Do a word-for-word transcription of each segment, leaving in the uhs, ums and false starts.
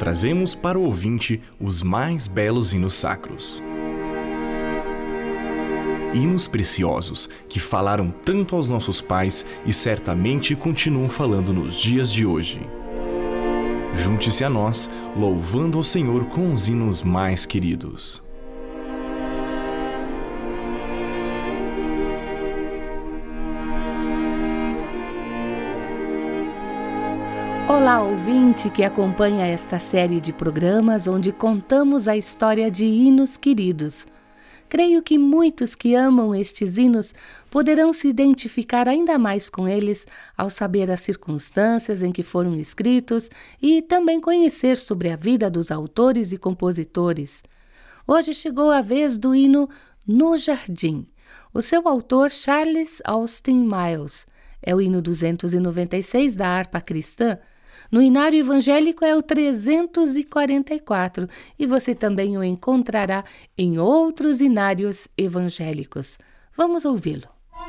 trazemos para o ouvinte os mais belos hinos sacros. Hinos preciosos que falaram tanto aos nossos pais e certamente continuam falando nos dias de hoje. Junte-se a nós, louvando ao Senhor com os hinos mais queridos. Olá, ouvinte que acompanha esta série de programas onde contamos a história de hinos queridos. Creio que muitos que amam estes hinos poderão se identificar ainda mais com eles ao saber as circunstâncias em que foram escritos e também conhecer sobre a vida dos autores e compositores. Hoje chegou a vez do hino No Jardim. O seu autor, Charles Austin Miles, é o hino duzentos e noventa e seis da harpa cristã. No Inário Evangélico é o trezentos e quarenta e quatro e você também o encontrará em outros inários evangélicos. Vamos ouvi-lo.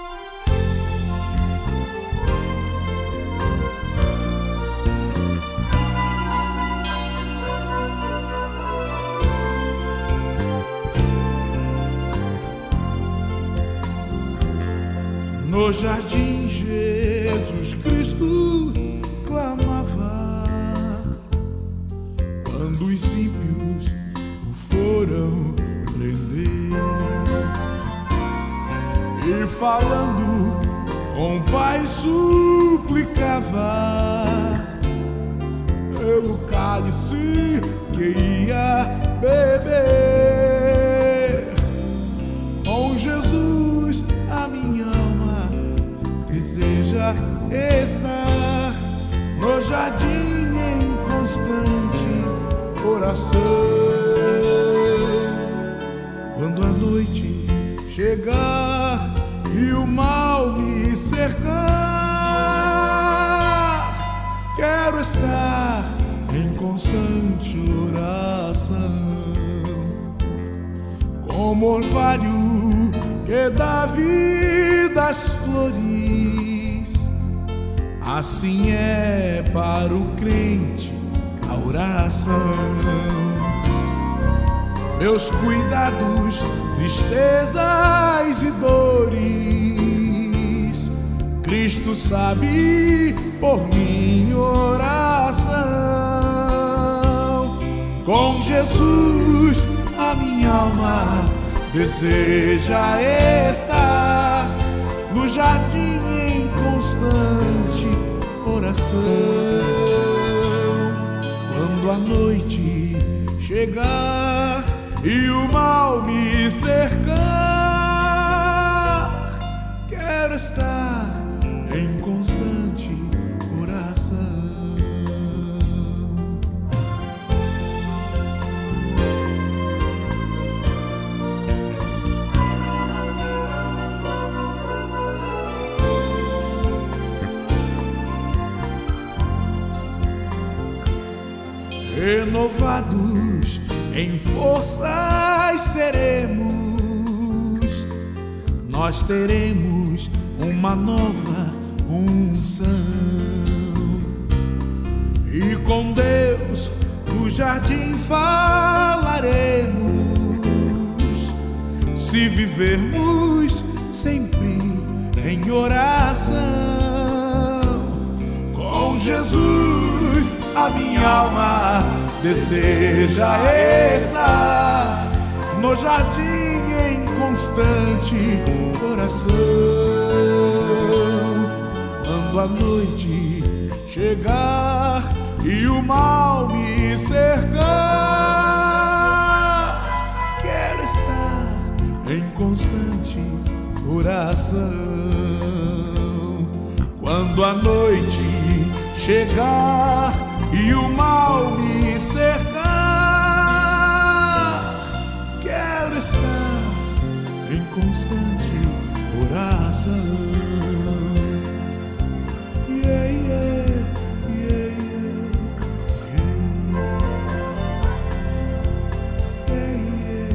No jardim, Jesus Cristo clamava, quando os ímpios o foram prender, e falando com o Pai suplicava pelo cálice que ia beber. Com Jesus a minha alma deseja estar no jardim em constante oração. Quando a noite chegar e o mal me cercar, quero estar em constante oração, como orvalho que dá vida às flores. Assim é para o crente a oração. Meus cuidados, tristezas e dores, Cristo sabe por minha oração. Com Jesus a minha alma deseja estar no jardim em constante oração. Quando a noite chegar e o mal me cercar, quero estar em constante oração. Renovados em forças seremos, nós teremos uma nova unção, e com Deus no jardim falaremos, se vivermos sempre em oração. Com Jesus a minha alma deseja estar no jardim em constante oração. Quando a noite chegar e o mal me cercar, quero estar em constante oração. Quando a noite chegar e o mal me cercar, quero estar em constante oração. Yeah, yeah, yeah, yeah, yeah,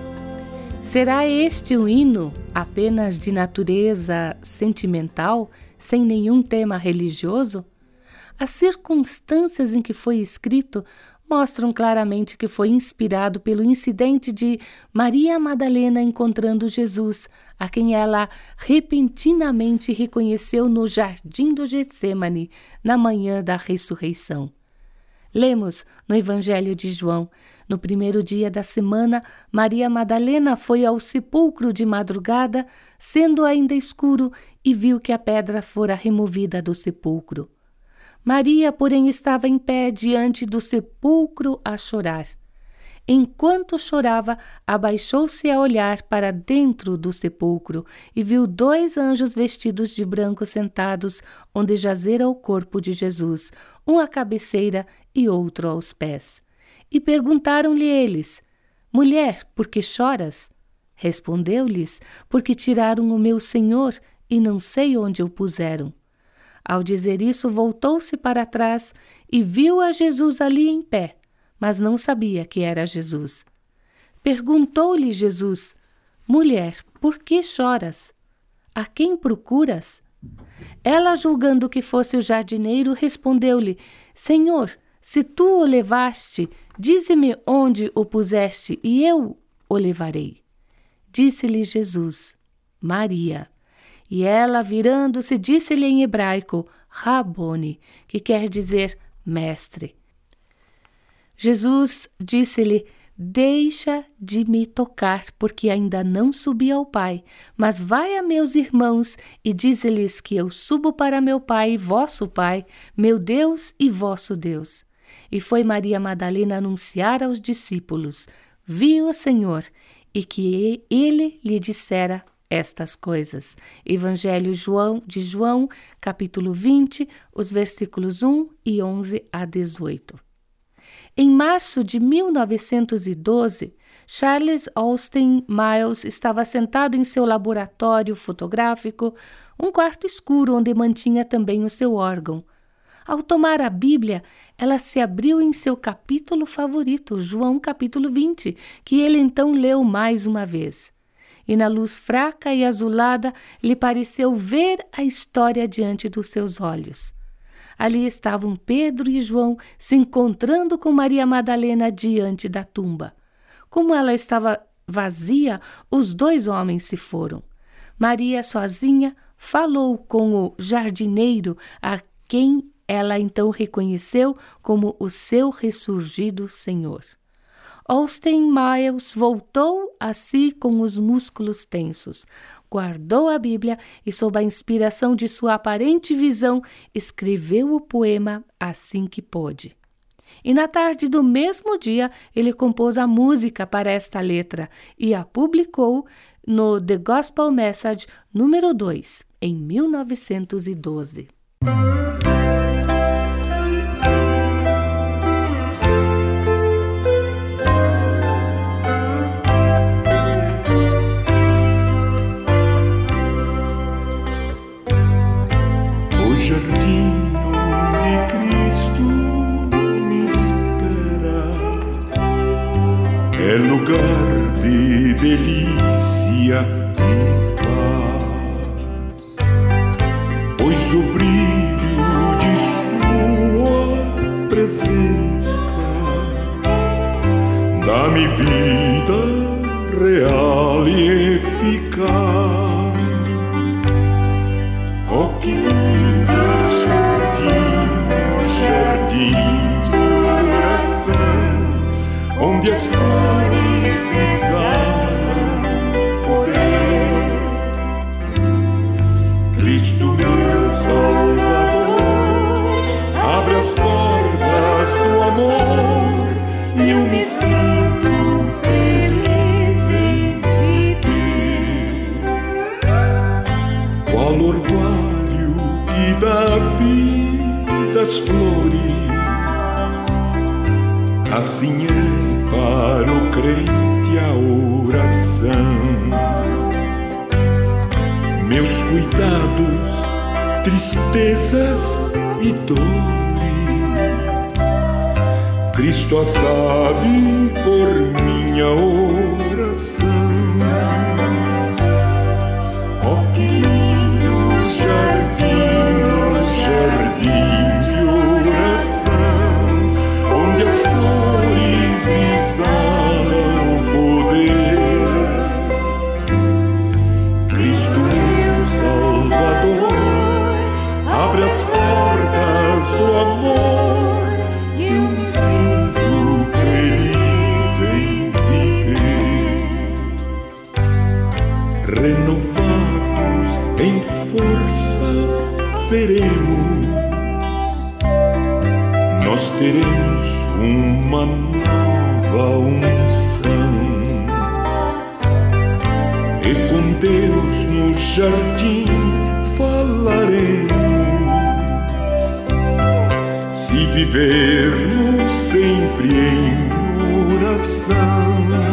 yeah. Será este um hino apenas de natureza sentimental, sem nenhum tema religioso? As circunstâncias em que foi escrito mostram claramente que foi inspirado pelo incidente de Maria Madalena encontrando Jesus, a quem ela repentinamente reconheceu no jardim do Getsêmani, na manhã da ressurreição. Lemos no Evangelho de João: no primeiro dia da semana, Maria Madalena foi ao sepulcro de madrugada, sendo ainda escuro, e viu que a pedra fora removida do sepulcro. Maria, porém, estava em pé diante do sepulcro a chorar. Enquanto chorava, abaixou-se a olhar para dentro do sepulcro e viu dois anjos vestidos de branco sentados onde jazera o corpo de Jesus, um à cabeceira e outro aos pés. E perguntaram-lhe eles: Mulher, por que choras? Respondeu-lhes: Porque tiraram o meu Senhor e não sei onde o puseram. Ao dizer isso, voltou-se para trás e viu a Jesus ali em pé, mas não sabia que era Jesus. Perguntou-lhe Jesus: Mulher, por que choras? A quem procuras? Ela, julgando que fosse o jardineiro, respondeu-lhe: Senhor, se tu o levaste, dize-me onde o puseste e eu o levarei. Disse-lhe Jesus: Maria. E ela, virando-se, disse-lhe em hebraico, Rabone, que quer dizer mestre. Jesus disse-lhe: Deixa de me tocar, porque ainda não subi ao Pai, mas vai a meus irmãos e dize-lhes que eu subo para meu Pai e vosso Pai, meu Deus e vosso Deus. E foi Maria Madalena anunciar aos discípulos: Vi o Senhor, e que ele lhe dissera estas coisas. Evangelho João, de João, capítulo vinte, os versículos um e onze a dezoito. Em março de mil novecentos e doze, Charles Austin Miles estava sentado em seu laboratório fotográfico, um quarto escuro onde mantinha também o seu órgão. Ao tomar a Bíblia, ela se abriu em seu capítulo favorito, João capítulo vinte, que ele então leu mais uma vez. E na luz fraca e azulada, lhe pareceu ver a história diante dos seus olhos. Ali estavam Pedro e João se encontrando com Maria Madalena diante da tumba. Como ela estava vazia, os dois homens se foram. Maria, sozinha, falou com o jardineiro, a quem ela então reconheceu como o seu ressurgido Senhor. Austin Miles voltou a si com os músculos tensos, guardou a Bíblia e, sob a inspiração de sua aparente visão, escreveu o poema assim que pôde. E na tarde do mesmo dia, ele compôs a música para esta letra e a publicou no The Gospel Message número dois, em mil novecentos e doze. Jardim onde Cristo me espera é lugar de delícia e paz, pois o brilho de sua presença dá-me vida real e eficaz. Oh, que lindo jardim de oração, onde as flores exalam poder. Cristo, meu Salvador, abre as portas do amor e eu me sinto feliz em viver. Qual orvalho que dá vida às flores, assim é para o crente a oração. Meus cuidados, tristezas e dores, Cristo a sabe por minha oração. Oh, que lindo jardim teremos uma nova unção, e com Deus no jardim falaremos. Se vivermos sempre em oração,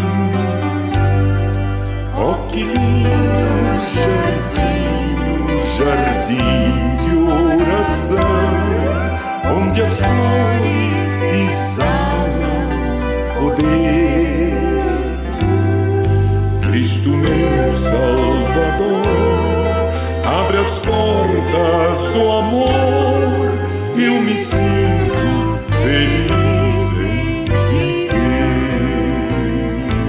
oh que lindo jardim, jardim de oração, onde as flores exalam poder. Cristo meu Salvador abre as portas do amor, eu me sinto feliz em viver.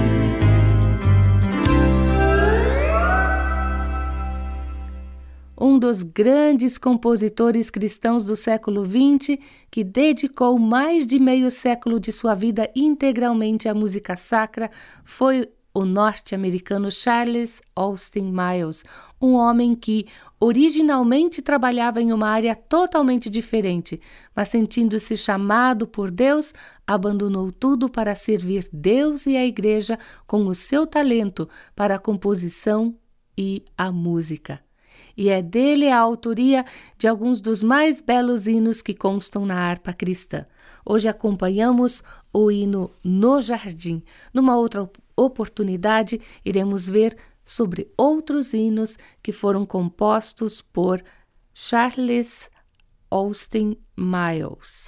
Um dos grandes compositores cristãos do século vinte, que dedicou mais de meio século de sua vida integralmente à música sacra, foi o norte-americano Charles Austin Miles, um homem que originalmente trabalhava em uma área totalmente diferente, mas sentindo-se chamado por Deus, abandonou tudo para servir Deus e a igreja com o seu talento para a composição e a música. E é dele a autoria de alguns dos mais belos hinos que constam na harpa cristã. Hoje acompanhamos o hino No Jardim. Numa outra oportunidade, iremos ver sobre outros hinos que foram compostos por Charles Austin Miles.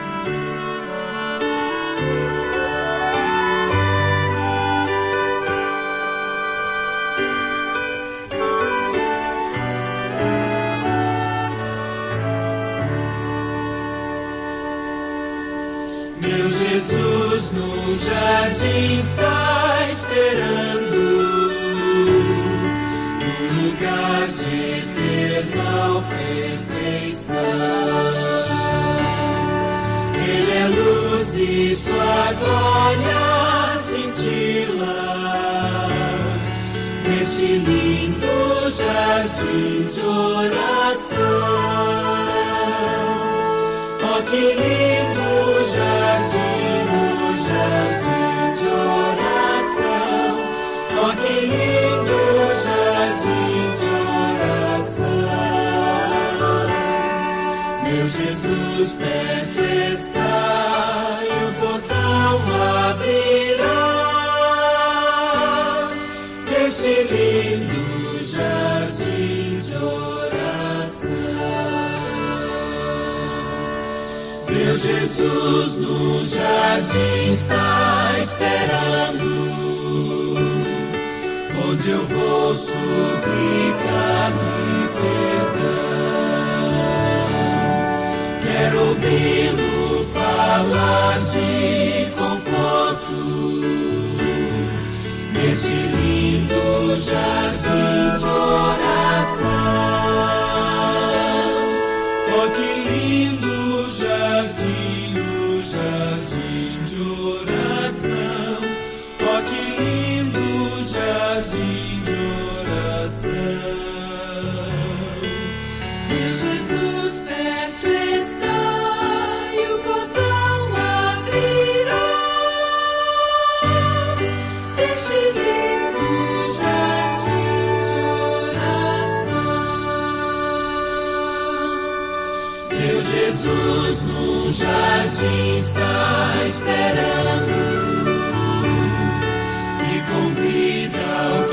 Meu Jesus no jardim está esperando, no lugar de eternal perfeição. Ele é luz e sua glória cintila neste lindo jardim de oração. Oh, que lindo jardim, o jardim de oração. Oh, que lindo jardim de oração. Meu Jesus perto está e o portão abrirá deste lindo jardim de oração. Meu Jesus no jardim está esperando, onde eu vou suplicar-lhe perdão. Quero ouvi-lo falar de conforto neste lindo jardim de oração. Oh, que lindo jardim, o jardim de oração. Oh, que lindo jardim de oração. Meu Jesus perto está e o portão abrirá deste lindo jardim de oração. Meu Jesus no jardim está esperando e convida ao